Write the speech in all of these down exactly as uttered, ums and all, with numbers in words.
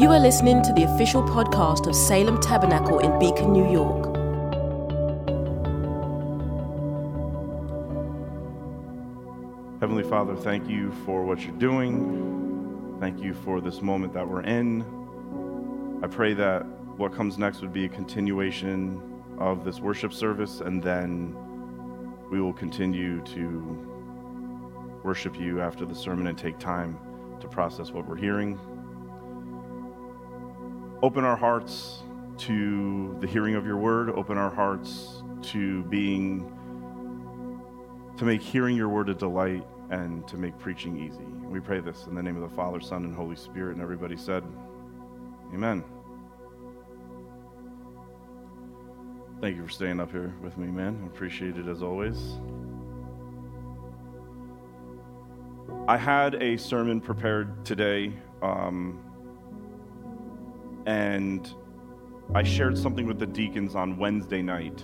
You are listening to the official podcast of Salem Tabernacle in Beacon, New York. Heavenly Father, thank you for what you're doing. Thank you for this moment that we're in. I pray that what comes next would be a continuation of this worship service, and then we will continue to worship you after the sermon and take time to process what we're hearing. Open our hearts to the hearing of your word. Open our hearts to being, to make hearing your word a delight and to make preaching easy. We pray this in the name of the Father, Son, and Holy Spirit. And everybody said, amen. Thank you for staying up here with me, man. I appreciate it as always. I had a sermon prepared today, um, and I shared something with the deacons on Wednesday night.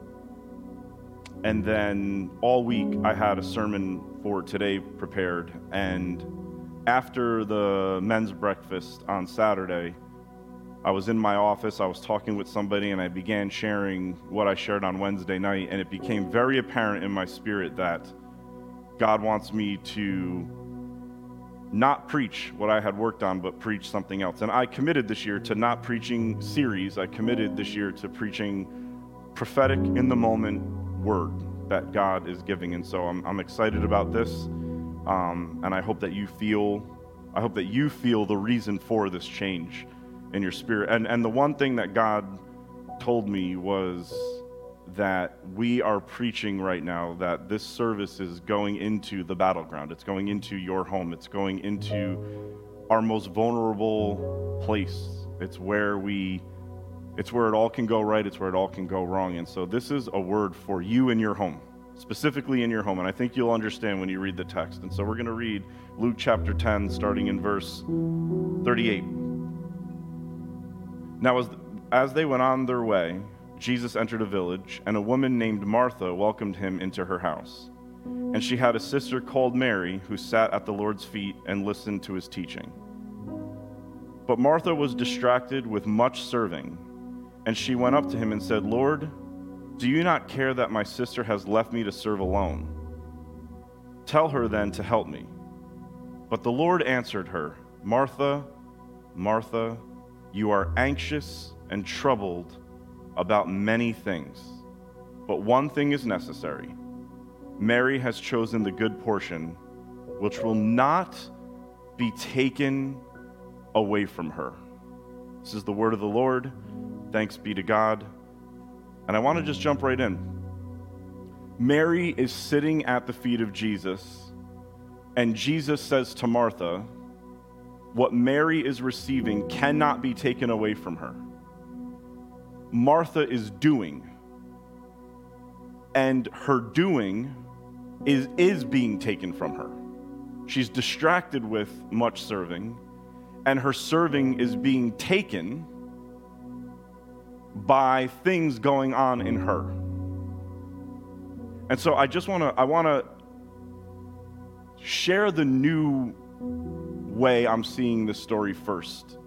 And then all week I had a sermon for today prepared. And after the men's breakfast on Saturday, I was in my office, I was talking with somebody, and I began sharing what I shared on Wednesday night, and it became very apparent in my spirit that God wants me to not preach what I had worked on, but preach something else. And I committed this year to not preaching series. I committed this year to preaching prophetic, in the moment word that God is giving. And so I'm, I'm excited about this, um, and I hope that you feel, I hope that you feel the reason for this change in your spirit. And and the one thing that God told me was that we are preaching right now that this service is going into the battleground. It's going into your home. It's going into our most vulnerable place. It's where we, it's where it all can go right. It's where it all can go wrong. And so this is a word for you in your home, specifically in your home. And I think you'll understand when you read the text. And so we're going to read Luke chapter ten, starting in verse thirty-eight. Now, as, as they went on their way, Jesus entered a village, and a woman named Martha welcomed him into her house. And she had a sister called Mary, who sat at the Lord's feet and listened to his teaching. But Martha was distracted with much serving, and she went up to him and said, "Lord, do you not care that my sister has left me to serve alone? Tell her then to help me." But the Lord answered her, "Martha, Martha, you are anxious and troubled about many things, but one thing is necessary. Mary has chosen the good portion, which will not be taken away from her." This is the word of the Lord. Thanks be to God. And I want to just jump right in. Mary is sitting at the feet of Jesus, and Jesus says to Martha, what Mary is receiving cannot be taken away from her. Martha is doing, and her doing is, is being taken from her. She's distracted with much serving, and her serving is being taken by things going on in her. And so I just want to, I want to share the new way I'm seeing this story first.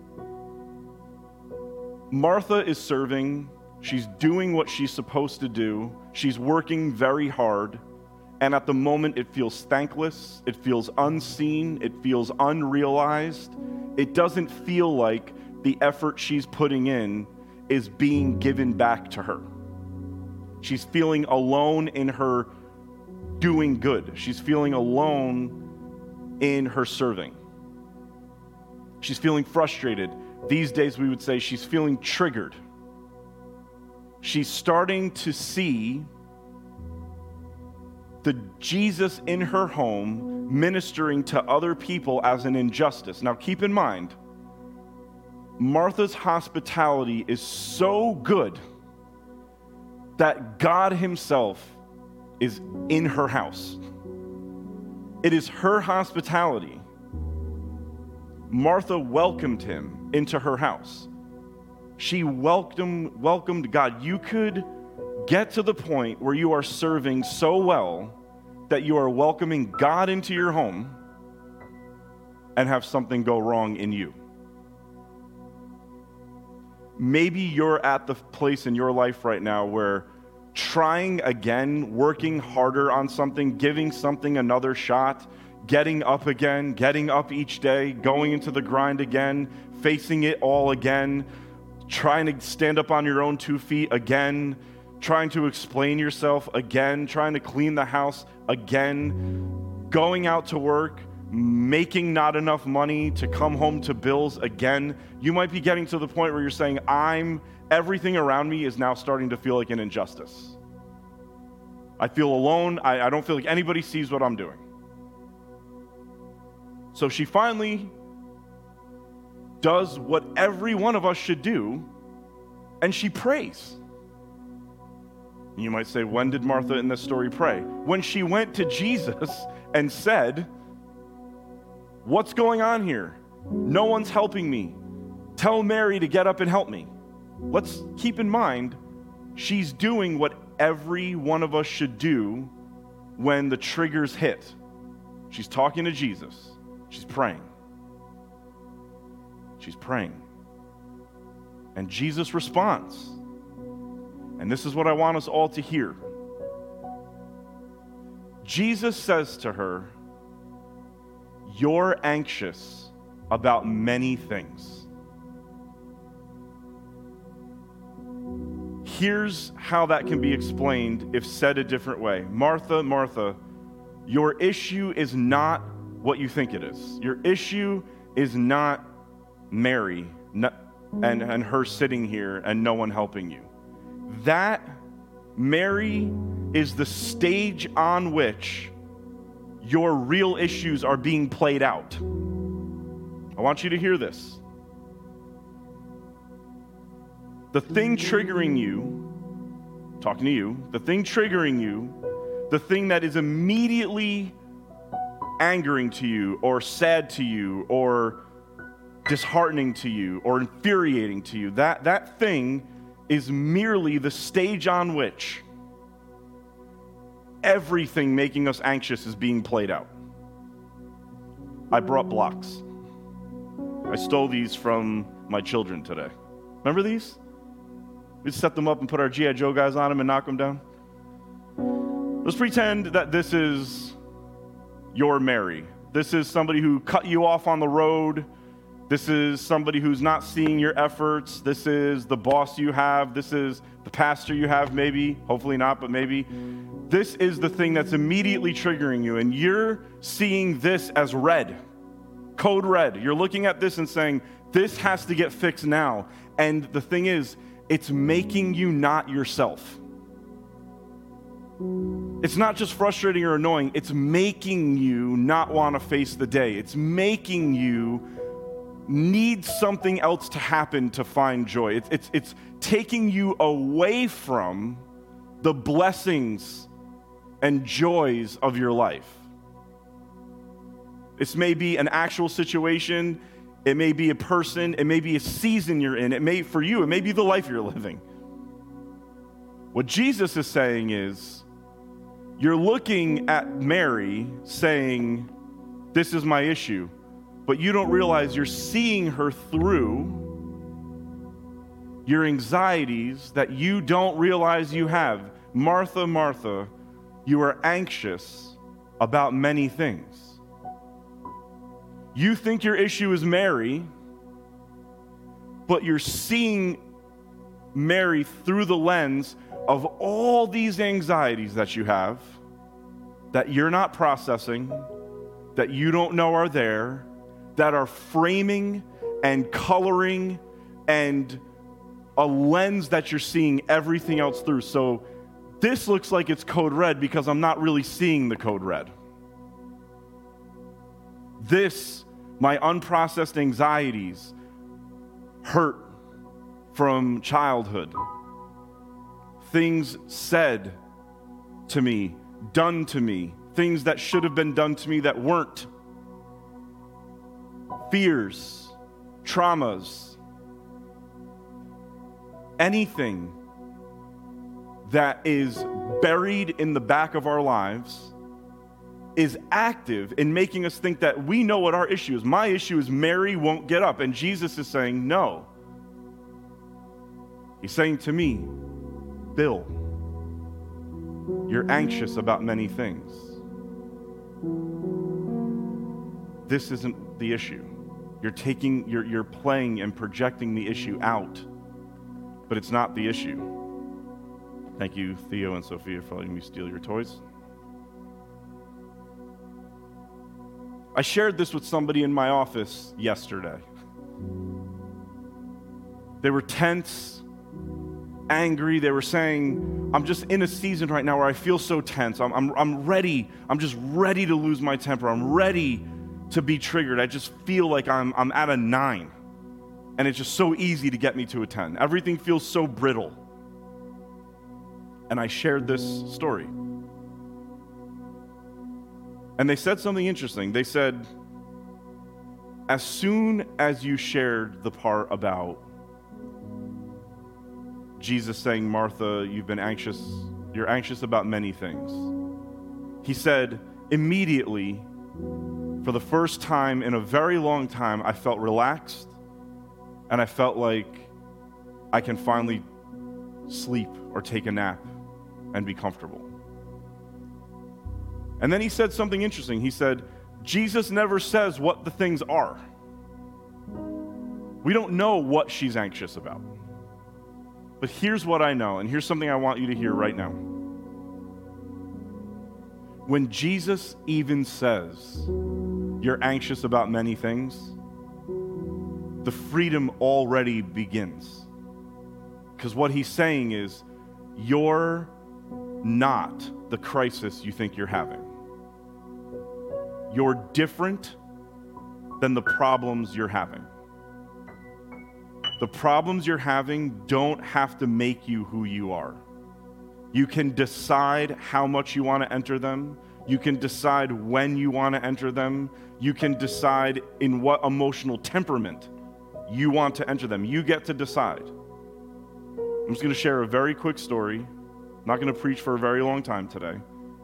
Martha is serving, she's doing what she's supposed to do, she's working very hard, and at the moment it feels thankless, it feels unseen, it feels unrealized. It doesn't feel like the effort she's putting in is being given back to her. She's feeling alone in her doing good. She's feeling alone in her serving. She's feeling frustrated. These days we would say she's feeling triggered. She's starting to see the Jesus in her home ministering to other people as an injustice. Now keep in mind, Martha's hospitality is so good that God himself is in her house. It is her hospitality. Martha welcomed him into her house. She welcomed, welcomed God. You could get to the point where you are serving so well that you are welcoming God into your home and have something go wrong in you. maybe you're at the place in your life right now where trying again, working harder on something, giving something another shot, getting up again, getting up each day, going into the grind again, facing it all again, trying to stand up on your own two feet again, trying to explain yourself again, trying to clean the house again, going out to work, making not enough money to come home to bills again. You might be getting to the point where you're saying, I'm, everything around me is now starting to feel like an injustice. I feel alone. I, I don't feel like anybody sees what I'm doing. So she finally does what every one of us should do, and she prays. You might say, when did Martha in this story pray? When she went to Jesus and said, what's going on here? No one's helping me. Tell Mary to get up and help me. Let's keep in mind, she's doing what every one of us should do when the triggers hit. She's talking to Jesus. She's praying. She's praying. And Jesus responds. And this is what I want us all to hear. Jesus says to her, you're anxious about many things. Here's how that can be explained if said a different way. Martha, Martha, your issue is not what you think it is. Your issue is not Mary not, and, and her sitting here and no one helping you. That Mary is the stage on which your real issues are being played out. I want you to hear this. The thing triggering you, talking to you, the thing triggering you, the thing that is immediately angering to you or sad to you or disheartening to you or infuriating to you, that, that thing is merely the stage on which everything making us anxious is being played out. I brought blocks. I stole these from my children today. Remember these? We set them up and put our G I. Joe guys on them and knock them down. Let's pretend that this is your Mary. This is somebody who cut you off on the road. This is somebody who's not seeing your efforts. This is the boss you have. This is the pastor you have, maybe. Hopefully not, but maybe. This is the thing that's immediately triggering you, and you're seeing this as red, code red. You're looking at this and saying, this has to get fixed now. And the thing is, it's making you not yourself. It's not just frustrating or annoying. It's making you not want to face the day. It's making you need something else to happen to find joy. It's, it's, it's taking you away from the blessings and joys of your life. This may be an actual situation. It may be a person. It may be a season you're in. It may, for you, it may be the life you're living. What Jesus is saying is, you're looking at Mary saying, this is my issue, but you don't realize you're seeing her through your anxieties that you don't realize you have. Martha, Martha, you are anxious about many things. You think your issue is Mary, but you're seeing Mary through the lens of all these anxieties that you have, that you're not processing, that you don't know are there, that are framing and coloring and a lens that you're seeing everything else through. So this looks like it's code red because I'm not really seeing the code red. This, my unprocessed anxieties, hurt from childhood, things said to me, done to me, things that should have been done to me that weren't, fears, traumas, anything that is buried in the back of our lives is active in making us think that we know what our issue is. My issue is Mary won't get up, and Jesus is saying, no. He's saying to me, Bill, you're anxious about many things. This isn't the issue. You're taking, you're, you're playing and projecting the issue out, but it's not the issue. Thank you, Theo and Sophia, for letting me steal your toys. I shared this with somebody in my office yesterday. They were tense, angry. They were saying, I'm just in a season right now where I feel so tense. I'm, I'm, I'm ready. I'm just ready to lose my temper. I'm ready to be triggered. I just feel like I'm, I'm at a nine. And it's just so easy to get me to a ten. Everything feels so brittle. And I shared this story. And they said something interesting. They said, as soon as you shared the part about Jesus saying, Martha, you've been anxious, you're anxious about many things. He said, immediately, for the first time in a very long time, I felt relaxed, and I felt like I can finally sleep or take a nap and be comfortable. And then he said something interesting. He said, Jesus never says what the things are. We don't know what she's anxious about. But here's what I know, and here's something I want you to hear right now. When Jesus even says, you're anxious about many things, the freedom already begins. Because what he's saying is, you're not the crisis you think you're having. You're different than the problems you're having. The problems you're having don't have to make you who you are. You can decide how much you want to enter them. You can decide when you want to enter them. You can decide in what emotional temperament you want to enter them. You get to decide. I'm just going to share a very quick story. I'm not going to preach for a very long time today.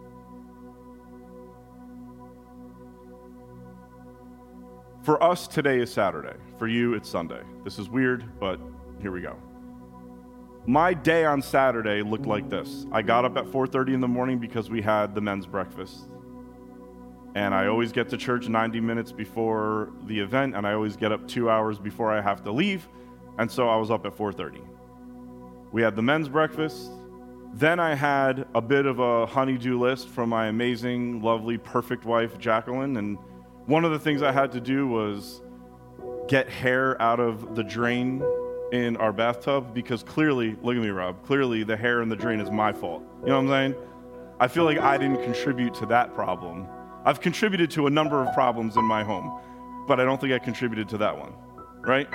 For us, today is Saturday. For you, it's Sunday. This is weird, but here we go. My day on Saturday looked like this. I got up at four thirty in the morning because we had the men's breakfast. And I always get to church ninety minutes before the event, and I always get up two hours before I have to leave. And so I was up at four thirty. We had the men's breakfast. Then I had a bit of a honey-do list from my amazing, lovely, perfect wife, Jacqueline. And one of the things I had to do was get hair out of the drain in our bathtub, because clearly, look at me, Rob, clearly the hair in the drain is my fault. You know what I'm saying? I feel like I didn't contribute to that problem. I've contributed to a number of problems in my home, but I don't think I contributed to that one, right?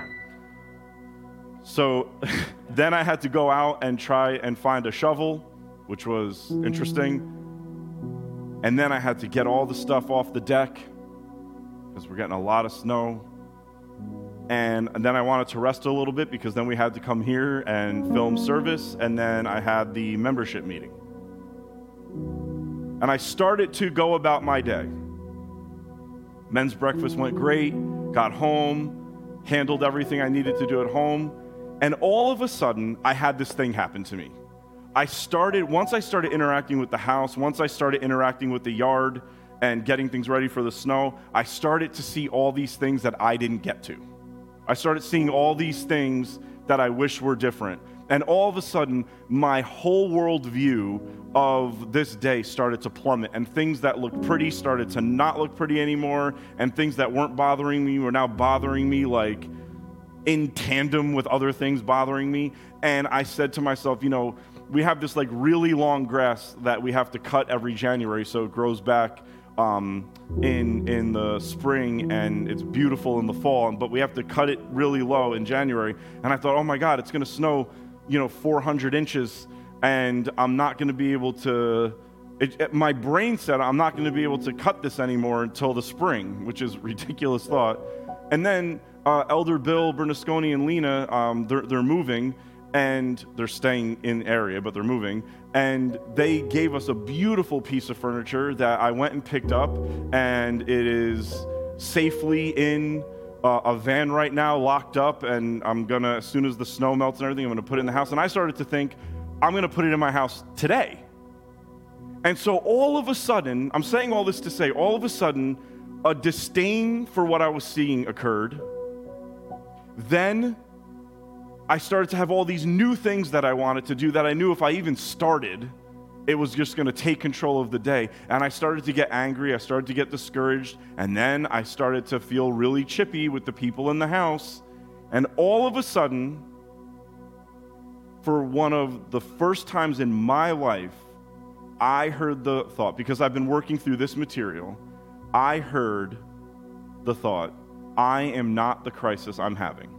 So then I had to go out and try and find a shovel, which was interesting. And then I had to get all the stuff off the deck because we're getting a lot of snow. And, and then I wanted to rest a little bit because then we had to come here and film service, and then I had the membership meeting. And I started to go about my day. Men's breakfast went great, got home, handled everything I needed to do at home, and all of a sudden, I had this thing happen to me. I started, once I started interacting with the house, once I started interacting with the yard and getting things ready for the snow, I started to see all these things that I didn't get to. I started seeing all these things that I wish were different. And all of a sudden, my whole worldview of this day started to plummet, and things that looked pretty started to not look pretty anymore, and things that weren't bothering me were now bothering me, like in tandem with other things bothering me. And I said to myself, you know, we have this like really long grass that we have to cut every January so it grows back um, in in the spring, and it's beautiful in the fall, but we have to cut it really low in January. And I thought, oh my God, it's going to snow, you know, four hundred inches, and I'm not going to be able to, it, it, my brain said I'm not going to be able to cut this anymore until the spring, which is a ridiculous thought. And then uh, Elder Bill Bernasconi and Lena, um, they're, they're moving, and they're staying in area, but they're moving. And they gave us a beautiful piece of furniture that I went and picked up, and it is safely in uh, a van right now locked up, and I'm going to, as soon as the snow melts and everything, I'm going to put it in the house. And I started to think, I'm going to put it in my house today. And so all of a sudden, I'm saying all this to say, all of a sudden, a disdain for what I was seeing occurred. Then I started to have all these new things that I wanted to do that I knew if I even started, it was just going to take control of the day. And I started to get angry. I started to get discouraged. And then I started to feel really chippy with the people in the house. And all of a sudden, for one of the first times in my life, I heard the thought, because I've been working through this material, I heard the thought, I am not the crisis I'm having.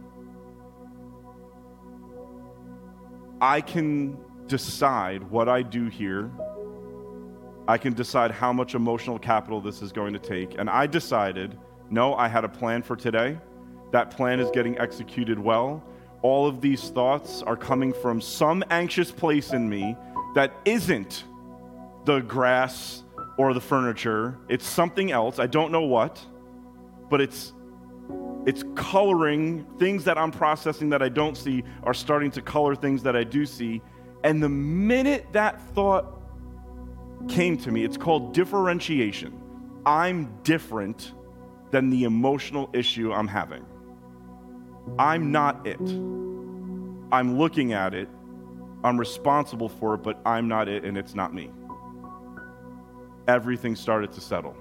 I can decide what I do here. I can decide how much emotional capital this is going to take. And I decided, no, I had a plan for today. That plan is getting executed well. All of these thoughts are coming from some anxious place in me that isn't the grass or the furniture. It's something else. I don't know what, but it's it's coloring things that I'm processing that I don't see are starting to color things that I do see. And the minute that thought came to me, it's called differentiation. I'm different than the emotional issue I'm having. I'm not it. I'm looking at it. I'm responsible for it, but I'm not it, and it's not me. Everything started to settle.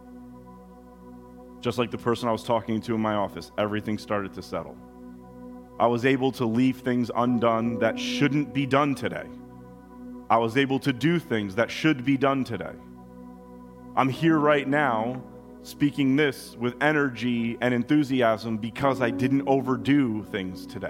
Just like the person I was talking to in my office, everything started to settle. I was able to leave things undone that shouldn't be done today. I was able to do things that should be done today. I'm here right now speaking this with energy and enthusiasm because I didn't overdo things today.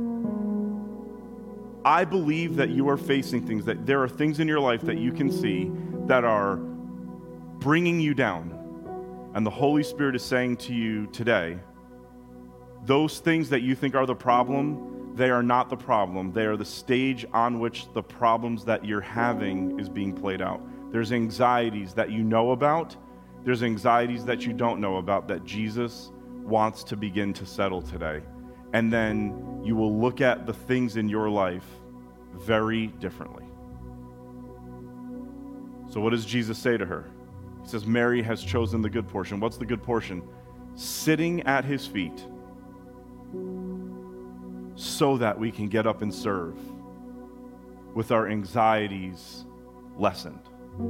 I believe that you are facing things, that there are things in your life that you can see that are bringing you down. And the Holy Spirit is saying to you today, those things that you think are the problem, they are not the problem. They are the stage on which the problems that you're having is being played out. There's anxieties that you know about. There's anxieties that you don't know about that Jesus wants to begin to settle today. And then you will look at the things in your life very differently. So what does Jesus say to her? He says, Mary has chosen the good portion. What's the good portion? Sitting at his feet so that we can get up and serve with our anxieties lessened.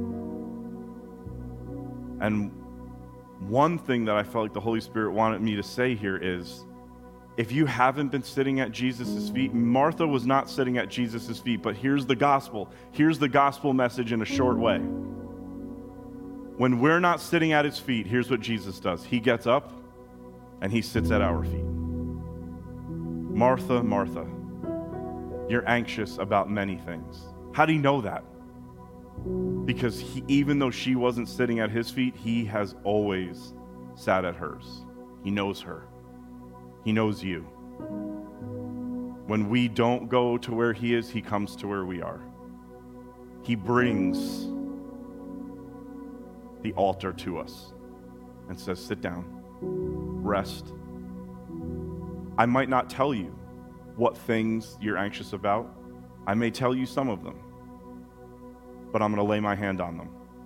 And one thing that I felt like the Holy Spirit wanted me to say here is, if you haven't been sitting at Jesus' feet, Martha was not sitting at Jesus' feet, but here's the gospel. Here's the gospel message in a short way. When we're not sitting at his feet, here's what Jesus does. He gets up and he sits at our feet. Martha, Martha, you're anxious about many things. How do you know that? Because he, even though she wasn't sitting at his feet, he has always sat at hers. He knows her. He knows you. When we don't go to where he is, he comes to where we are. He brings the altar to us and says, sit down, rest. I might not tell you what things you're anxious about. I may tell you some of them, but I'm going to lay my hand on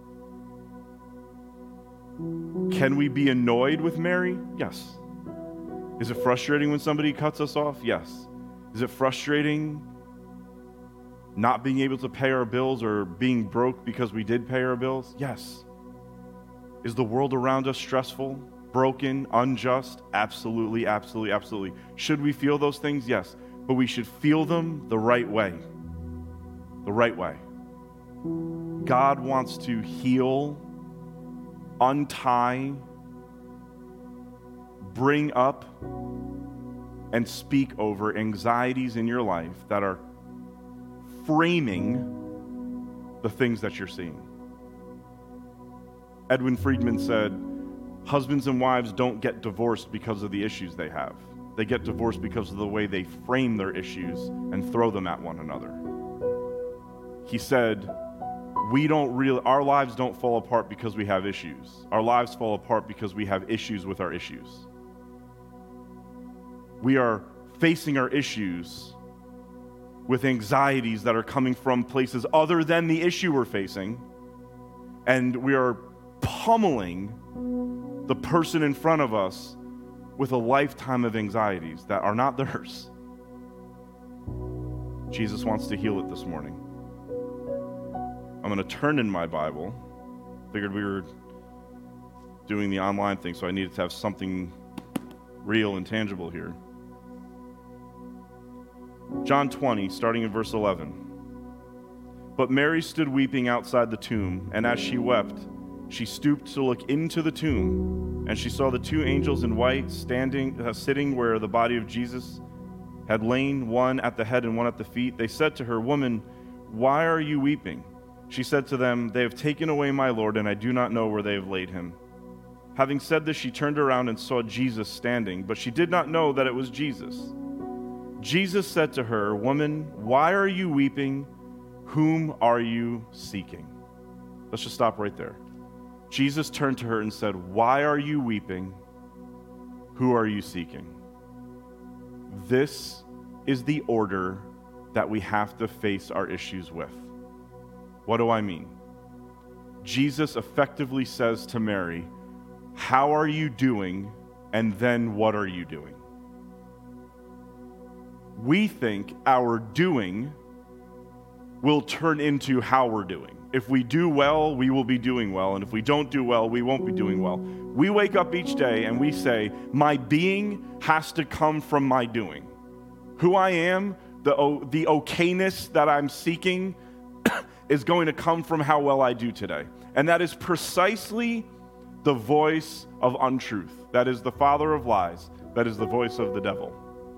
them. Can we be annoyed with Mary? Yes. Is it frustrating when somebody cuts us off? Yes. Is it frustrating not being able to pay our bills or being broke because we did pay our bills? Yes. Is the world around us stressful, broken, unjust? Absolutely, absolutely, absolutely. Should we feel those things? Yes. But we should feel them the right way. The right way. God wants to heal, untie, bring up, and speak over anxieties in your life that are framing the things that you're seeing. Edwin Friedman said, husbands and wives don't get divorced because of the issues they have. They get divorced because of the way they frame their issues and throw them at one another. He said, we don't really, our lives don't fall apart because we have issues. Our lives fall apart because we have issues with our issues. we are facing our issues with anxieties that are coming from places other than the issue we're facing, and we are pummeling the person in front of us with a lifetime of anxieties that are not theirs. Jesus wants to heal it this morning. I'm going to turn in my Bible. Figured we were doing the online thing, so I needed to have something real and tangible here. John twenty, starting in verse eleven. But Mary stood weeping outside the tomb, and as she wept, she stooped to look into the tomb, and she saw the two angels in white standing, uh, sitting where the body of Jesus had lain, one at the head and one at the feet. They said to her, "Woman, why are you weeping?" She said to them, "They have taken away my Lord, and I do not know where they have laid him." Having said this, she turned around and saw Jesus standing, but she did not know that it was Jesus. Jesus said to her, "Woman, why are you weeping? Whom are you seeking?" Let's just stop right there. Jesus turned to her and said, "Why are you weeping? Who are you seeking?" This is the order that we have to face our issues with. What do I mean? Jesus effectively says to Mary, "How are you doing?" And then, "What are you doing?" We think our doing will turn into how we're doing. If we do well, we will be doing well. And if we don't do well, we won't be doing well. We wake up each day and we say, my being has to come from my doing. Who I am, the, the okayness that I'm seeking is going to come from how well I do today. And that is precisely the voice of untruth. That is the father of lies. That is the voice of the devil.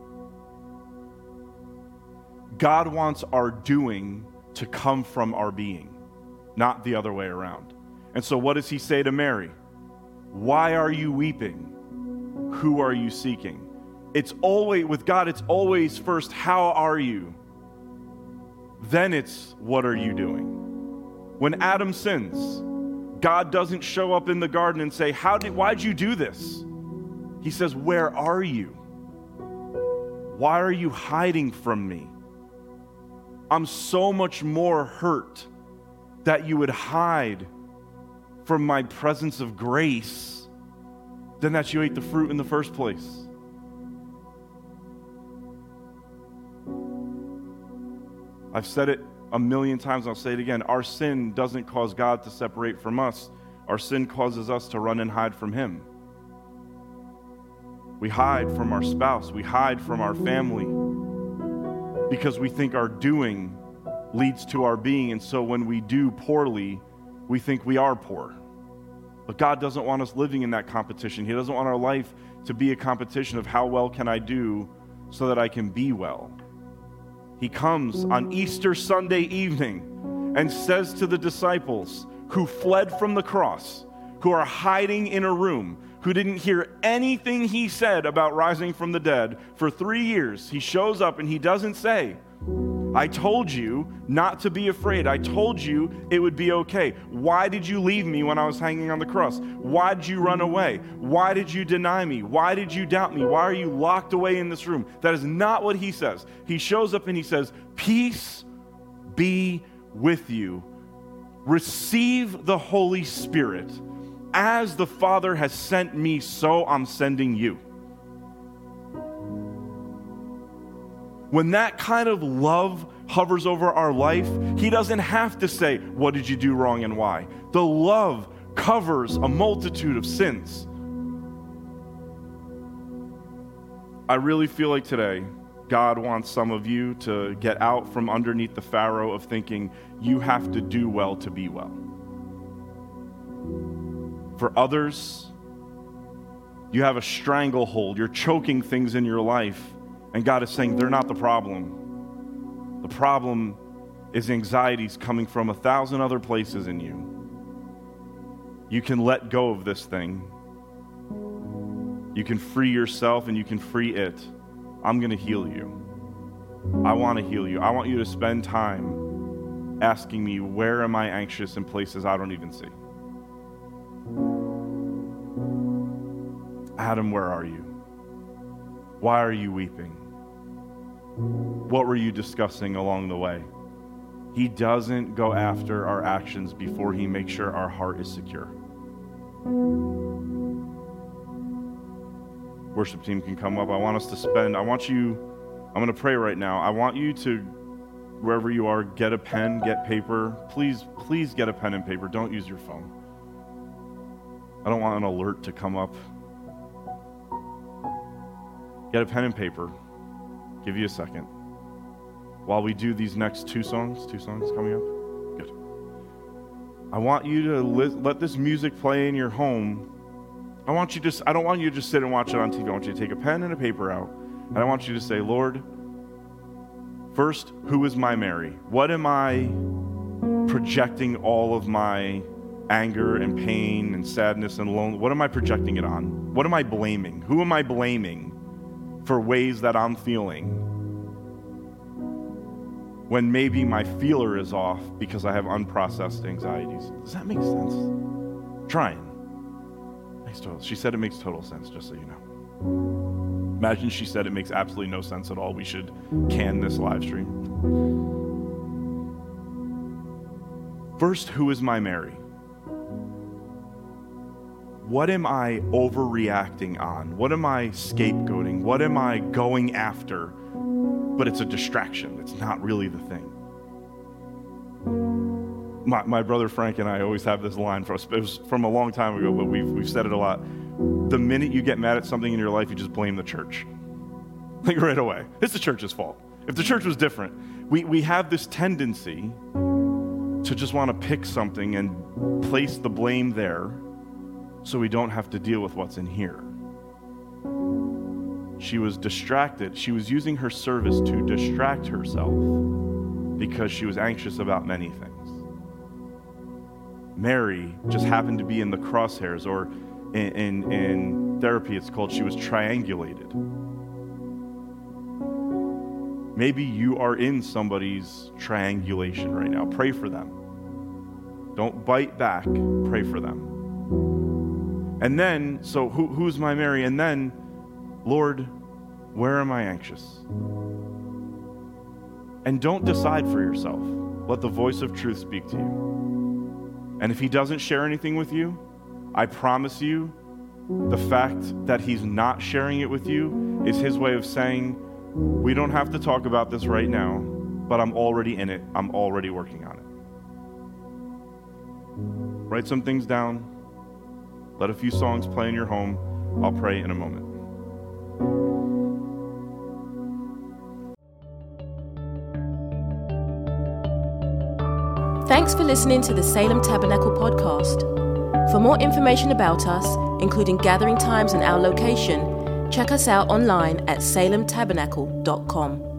God wants our doing to come from our being, not the other way around. And so what does he say to Mary? Why are you weeping? Who are you seeking? It's always, with God, it's always first, how are you? Then it's, what are you doing? When Adam sins, God doesn't show up in the garden and say, How did, why'd you do this? He says, where are you? Why are you hiding from me? I'm so much more hurt that you would hide from my presence of grace than that you ate the fruit in the first place. I've said it a million times, I'll say it again. Our sin doesn't cause God to separate from us. Our sin causes us to run and hide from him. We hide from our spouse. We hide from our family because we think our doing leads to our being. And so when we do poorly, we think we are poor. But God doesn't want us living in that competition. He doesn't want our life to be a competition of how well can I do so that I can be well. He comes on Easter Sunday evening and says to the disciples who fled from the cross, who are hiding in a room, who didn't hear anything he said about rising from the dead for three years, he shows up and he doesn't say, I told you not to be afraid. I told you it would be okay. Why did you leave me when I was hanging on the cross? Why did you run away? Why did you deny me? Why did you doubt me? Why are you locked away in this room? That is not what he says. He shows up and he says, peace be with you. Receive the Holy Spirit. As the Father has sent me, so I'm sending you. When that kind of love hovers over our life, he doesn't have to say, what did you do wrong and why? The love covers a multitude of sins. I really feel like today, God wants some of you to get out from underneath the Pharaoh of thinking you have to do well to be well. For others, you have a stranglehold. You're choking things in your life. And God is saying they're not the problem. The problem is anxieties coming from a thousand other places in you. You can let go of this thing. You can free yourself and you can free it. I'm going to heal you. I want to heal you. I want you to spend time asking me, where am I anxious in places I don't even see? Adam, where are you? Why are you weeping? What were you discussing along the way? He doesn't go after our actions before he makes sure our heart is secure. Worship team can come up. I want us to spend, I want you, I'm going to pray right now. I want you to, wherever you are, get a pen, get paper. Please, please get a pen and paper. Don't use your phone. I don't want an alert to come up. Get a pen and paper. Give you a second. While we do these next two songs, two songs coming up. Good. I want you to li- let this music play in your home. I want you to, I don't want you to just sit and watch it on T V. I want you to take a pen and a paper out. And I want you to say, Lord, first, who is my Mary? What am I projecting all of my anger and pain and sadness and loneliness? What am I projecting it on? What am I blaming? Who am I blaming for ways that I'm feeling when maybe my feeler is off because I have unprocessed anxieties? Does that make sense? Trying. Makes total. She said it makes total sense, just so you know. Imagine she said it makes absolutely no sense at all. We should can this live stream. First, who is my Mary? What am I overreacting on? What am I scapegoating? What am I going after? But it's a distraction. It's not really the thing. My, my brother Frank and I always have this line from, it was from a long time ago, but we've, we've said it a lot. The minute you get mad at something in your life, you just blame the church. Like right away. It's the church's fault. If the church was different, we, we have this tendency to just want to pick something and place the blame there so we don't have to deal with what's in here. She was distracted. She was using her service to distract herself because she was anxious about many things. Mary just happened to be in the crosshairs, or in, in, in therapy it's called she was triangulated. Maybe you are in somebody's triangulation right now. Pray for them. Don't bite back. Pray for them. And then, so who, who's my Mary? And then, Lord, where am I anxious? And don't decide for yourself. Let the voice of truth speak to you. And if he doesn't share anything with you, I promise you, the fact that he's not sharing it with you is his way of saying, we don't have to talk about this right now, but I'm already in it. I'm already working on it. Write some things down. Let a few songs play in your home. I'll pray in a moment. Thanks for listening to the Salem Tabernacle podcast. For more information about us, including gathering times and our location, check us out online at salem tabernacle dot com.